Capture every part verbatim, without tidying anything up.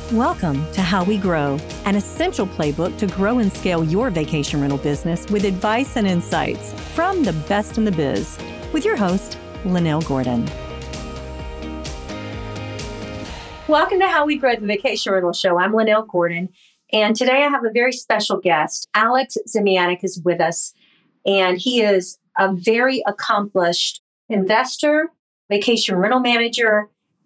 Welcome to How We Grow, an essential playbook to grow and scale your vacation rental business with advice and insights from the best in the biz, with your host, Linnell Gordon. Welcome to How We Grow, the Vacation Rental Show. I'm Linnell Gordon, and today I have a very special guest. Alex Zemianek is with us, and he is a very accomplished investor, vacation rental manager,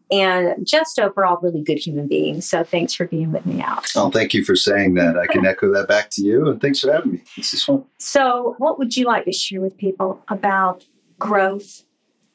and just overall really good human being. So thanks for being with me, Alex. Oh, thank you for saying that. I can echo that back to you, and thanks for having me. This is fun. So what would you like to share with people about growth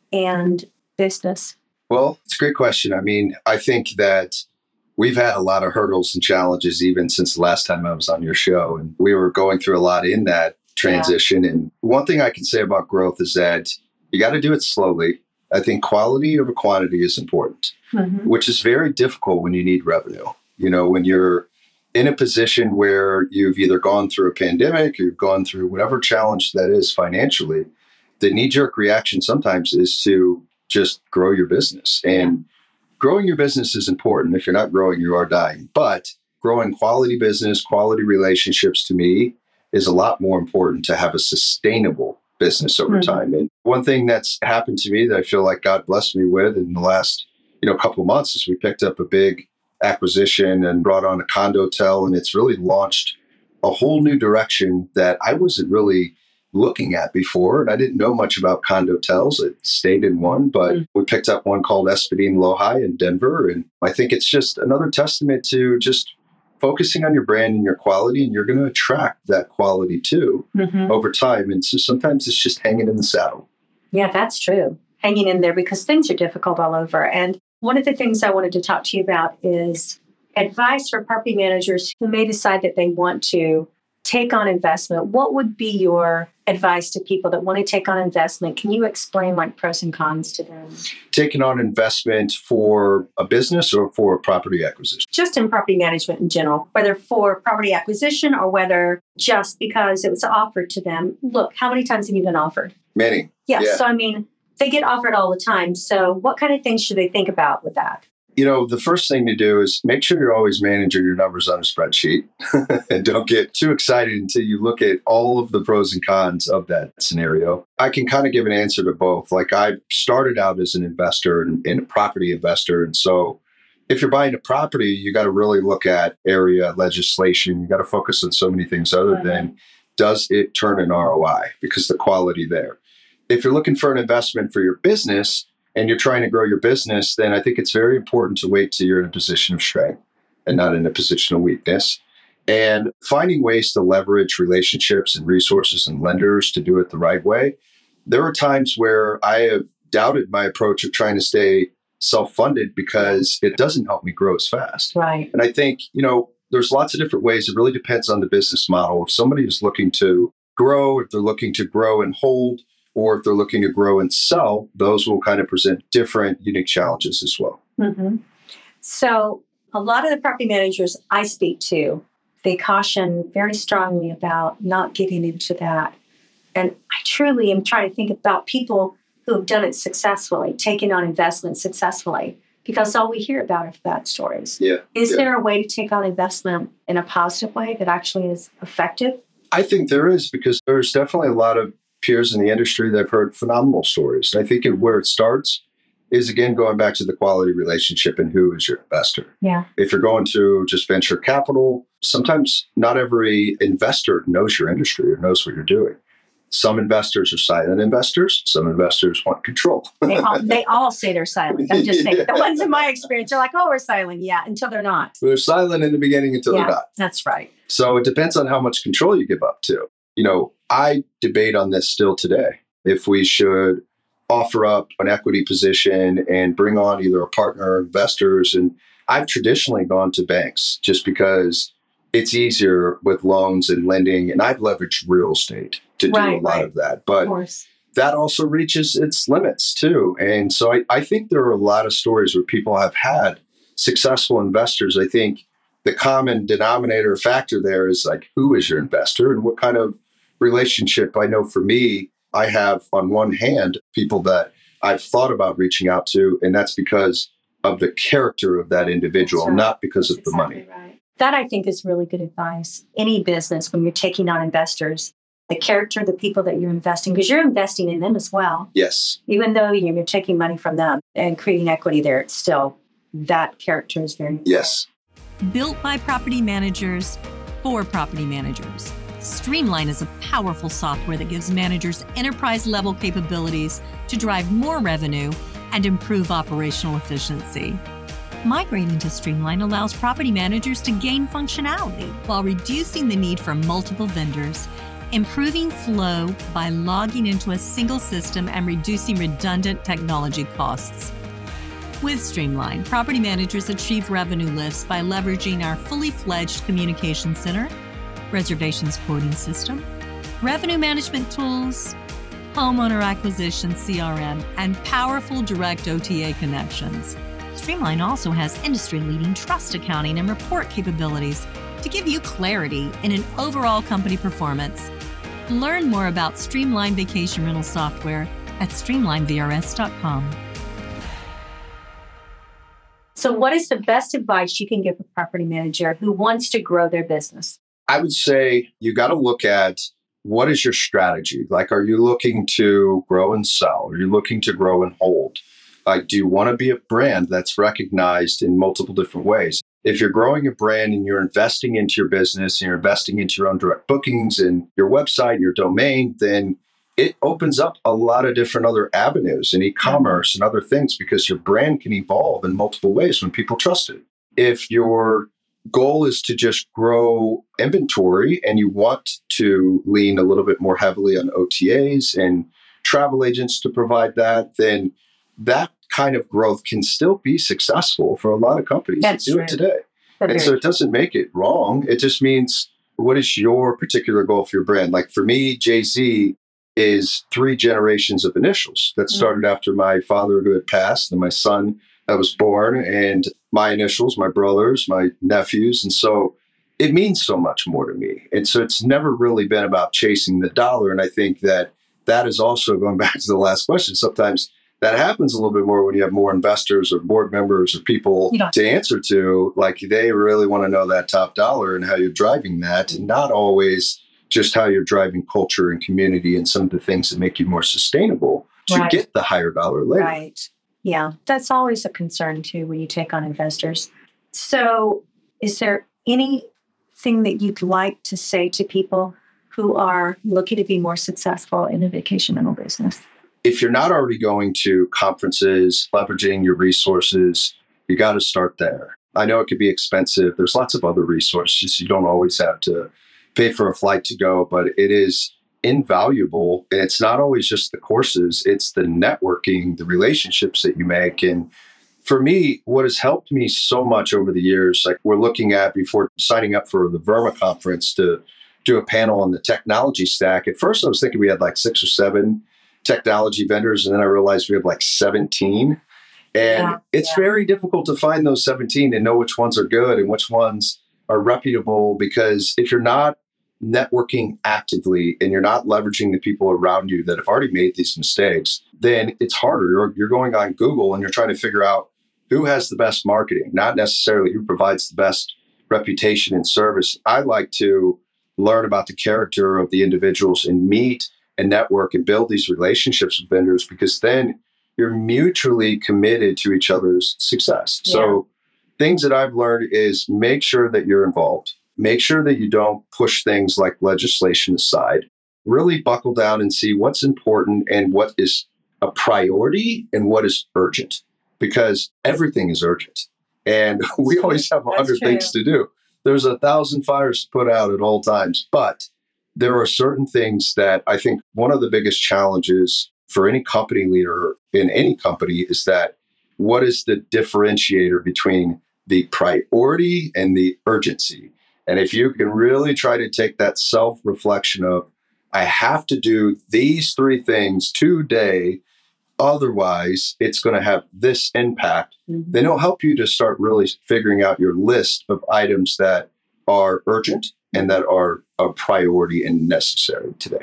and business? Well, it's a great question. I mean, I think that we've had a lot of hurdles and challenges even since the last time I was on your show, and we were going through a lot in that transition. Yeah. And one thing I can say about growth is that you got to do it slowly. I think quality over quantity is important, mm-hmm. which is very difficult when you need revenue. You know, when you're in a position where you've either gone through a pandemic or you've gone through whatever challenge that is financially, the knee-jerk reaction sometimes is to just grow your business. And yeah. growing your business is important. If you're not growing, you are dying. But growing quality business, quality relationships to me is a lot more important to have a sustainable business over mm-hmm. time. And one thing that's happened to me that I feel like God blessed me with in the last, you know, couple of months is we picked up a big acquisition and brought on a condotel, and it's really launched a whole new direction that I wasn't really looking at before. And I didn't know much about condotels. It stayed in one, but mm-hmm. we picked up one called Espadine Lohi in Denver. And I think it's just another testament to just focusing on your brand and your quality, and you're going to attract that quality too mm-hmm. over time. And so sometimes it's just hanging in the saddle. Yeah, that's true. Hanging in there because things are difficult all over. And one of the things I wanted to talk to you about is advice for property managers who may decide that they want to take on investment. What would be your advice to people that want to take on investment? Can you explain like pros and cons to them? Taking on investment for a business or for a property acquisition? Just in property management in general, whether for property acquisition or whether just because it was offered to them. Look, how many times have you been offered? Many. Yes. Yeah. So, I mean, they get offered all the time. So what kind of things should they think about with that? You know, the first thing to do is make sure you're always managing your numbers on a spreadsheet and don't get too excited until you look at all of the pros and cons of that scenario. I can kind of give an answer to both. Like I started out as an investor and, and a property investor. And so if you're buying a property, you got to really look at area legislation. You got to focus on so many things other mm-hmm. than does it turn an R O I because the quality there. If you're looking for an investment for your business, and you're trying to grow your business, then I think it's very important to wait till you're in a position of strength and not in a position of weakness. And finding ways to leverage relationships and resources and lenders to do it the right way. There are times where I have doubted my approach of trying to stay self-funded because it doesn't help me grow as fast. Right. And I think, you know, there's lots of different ways. It really depends on the business model. If somebody is looking to grow, if they're looking to grow and hold, or if they're looking to grow and sell, those will kind of present different, unique challenges as well. Mm-hmm. So a lot of the property managers I speak to, they caution very strongly about not getting into that. And I truly am trying to think about people who have done it successfully, taken on investment successfully, because all we hear about are bad stories. Yeah. Is yeah. there a way to take on investment in a positive way that actually is effective? I think there is, because there's definitely a lot of peers in the industry that have heard phenomenal stories. And I think it, where it starts is, again, going back to the quality relationship and who is your investor. Yeah. If you're going to just venture capital, sometimes not every investor knows your industry or knows what you're doing. Some investors are silent investors. Some investors want control. they, all, they all say they're silent. I'm just saying. Yeah. The ones in my experience are like, oh, we're silent. Yeah, until they're not. They're silent in the beginning until yeah, they're not. That's right. So it depends on how much control you give up to. You know, I debate on this still today. If we should offer up an equity position and bring on either a partner or investors. And I've traditionally gone to banks just because it's easier with loans and lending. And I've leveraged real estate to right, do a lot right. of that. But of that also reaches its limits too. And so I, I think there are a lot of stories where people have had successful investors. I think the common denominator factor there is like, who is your investor and what kind of relationship? I know for me, I have on one hand people that I've thought about reaching out to, and that's because of the character of that individual, That's right. not because That's of the exactly money. Right. That I think is really good advice. Any business, when you're taking on investors, the character of the people that you're investing, because you're investing in them as well. Yes. Even though you're taking money from them and creating equity there, it's still that character is very important. Yes. Built by property managers for property managers. Streamline is a powerful software that gives managers enterprise-level capabilities to drive more revenue and improve operational efficiency. Migrating to Streamline allows property managers to gain functionality while reducing the need for multiple vendors, improving flow by logging into a single system and reducing redundant technology costs. With Streamline, property managers achieve revenue lifts by leveraging our fully fledged communication center, reservations quoting system, revenue management tools, homeowner acquisition C R M, and powerful direct O T A connections. Streamline also has industry-leading trust accounting and report capabilities to give you clarity in an overall company performance. Learn more about Streamline Vacation Rental Software at streamline v r s dot com. So what is the best advice you can give a property manager who wants to grow their business? I would say you got to look at what is your strategy? Like, are you looking to grow and sell? Are you looking to grow and hold? Like, do you want to be a brand that's recognized in multiple different ways? If you're growing a brand and you're investing into your business and you're investing into your own direct bookings and your website, your domain, then it opens up a lot of different other avenues in e-commerce and other things because your brand can evolve in multiple ways when people trust it. If your goal is to just grow inventory and you want to lean a little bit more heavily on O T As and travel agents to provide that, then that kind of growth can still be successful for a lot of companies That's that do true. it today. That's and so it doesn't make it wrong. It just means, what is your particular goal for your brand? Like for me, Jay-Z is three generations of initials that started mm-hmm. after my father who had passed and my son that was born, and my initials, my brothers, my nephews. And so it means so much more to me. And so it's never really been about chasing the dollar. And I think that that is also going back to the last question. Sometimes that happens a little bit more when you have more investors or board members or people yeah. to answer to. Like, they really want to know that top dollar and how you're driving that, and not always just how you're driving culture and community and some of the things that make you more sustainable to right. get the higher dollar later. Right. Yeah, that's always a concern too when you take on investors. So is there anything that you'd like to say to people who are looking to be more successful in a vacation rental business? If you're not already going to conferences, leveraging your resources, you got to start there. I know it could be expensive. There's lots of other resources. You don't always have to pay for a flight to go, but it is invaluable. And it's not always just the courses, it's the networking, the relationships that you make. And for me, what has helped me so much over the years, like we're looking at before signing up for the Verma conference to do a panel on the technology stack. At first, I was thinking we had like six or seven technology vendors, and then I realized we have like seventeen. And yeah, it's yeah. very difficult to find those seventeen and know which ones are good and which ones are reputable, because if you're not networking actively and you're not leveraging the people around you that have already made these mistakes, then it's harder. You're, you're going on Google and you're trying to figure out who has the best marketing, not necessarily who provides the best reputation and service. I like to learn about the character of the individuals and meet and network and build these relationships with vendors, because then you're mutually committed to each other's success. Yeah. So things that I've learned is make sure that you're involved. Make sure that you don't push things like legislation aside. Really buckle down and see what's important and what is a priority and what is urgent, because everything is urgent. And we That's always have a hundred things to do. There's a thousand fires to put out at all times. But there are certain things that I think one of the biggest challenges for any company leader in any company is that what is the differentiator between the priority and the urgency? And if you can really try to take that self-reflection of, I have to do these three things today, otherwise it's going to have this impact, mm-hmm. then it'll help you to start really figuring out your list of items that are urgent and that are a priority and necessary today.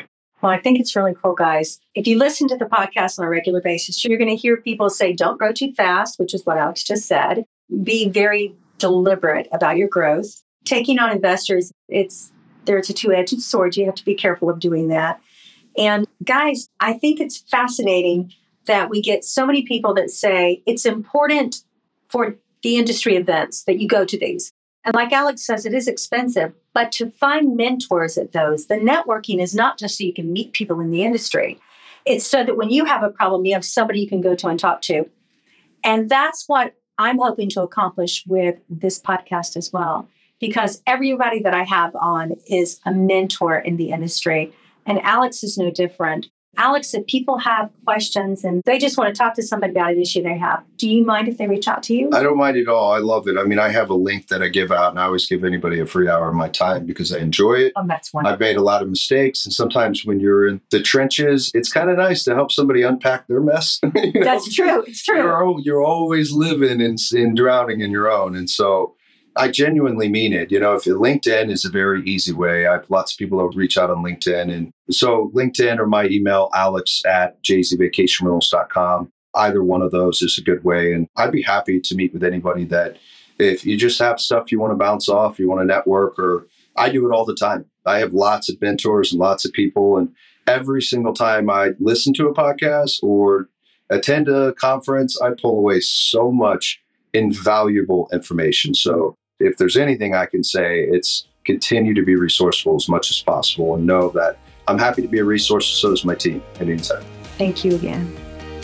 Well, I think it's really cool, guys. If you listen to the podcast on a regular basis, you're going to hear people say, don't grow too fast, which is what Alex just said. Be very deliberate about your growth. Taking on investors, it's there's a two-edged sword. You have to be careful of doing that. And guys, I think it's fascinating that we get so many people that say it's important for the industry events that you go to these. And like Alex says, it is expensive, but to find mentors at those, the networking is not just so you can meet people in the industry. It's so that when you have a problem, you have somebody you can go to and talk to. And that's what I'm hoping to accomplish with this podcast as well, because everybody that I have on is a mentor in the industry. And Alex is no different. Alex, if people have questions and they just want to talk to somebody about an issue they have, do you mind if they reach out to you? I don't mind at all. I love it. I mean, I have a link that I give out, and I always give anybody a free hour of my time because I enjoy it. Oh, that's wonderful. I've made a lot of mistakes, and sometimes when you're in the trenches, it's kind of nice to help somebody unpack their mess. You know? That's true. It's true. You're, you're always living and, and drowning in your own. And so I genuinely mean it. You know, if LinkedIn is a very easy way. I have lots of people that reach out on LinkedIn. And so LinkedIn or my email, alex at j z vacation rentals dot com. Either one of those is a good way. And I'd be happy to meet with anybody that if you just have stuff you want to bounce off, you want to network, or I do it all the time. I have lots of mentors and lots of people. And every single time I listen to a podcast or attend a conference, I pull away so much invaluable information. So if there's anything I can say, it's continue to be resourceful as much as possible and know that I'm happy to be a resource. So is my team at any time. Thank you again.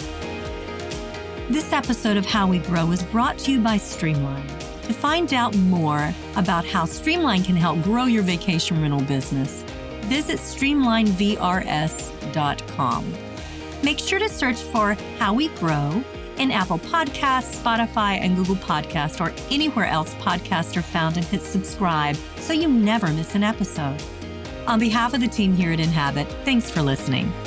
This episode of How We Grow is brought to you by Streamline. To find out more about how Streamline can help grow your vacation rental business, visit streamline v r s dot com. Make sure to search for How We Grow in Apple Podcasts, Spotify, and Google Podcasts, or anywhere else podcasts are found, and hit subscribe so you never miss an episode. On behalf of the team here at Inhabit, thanks for listening.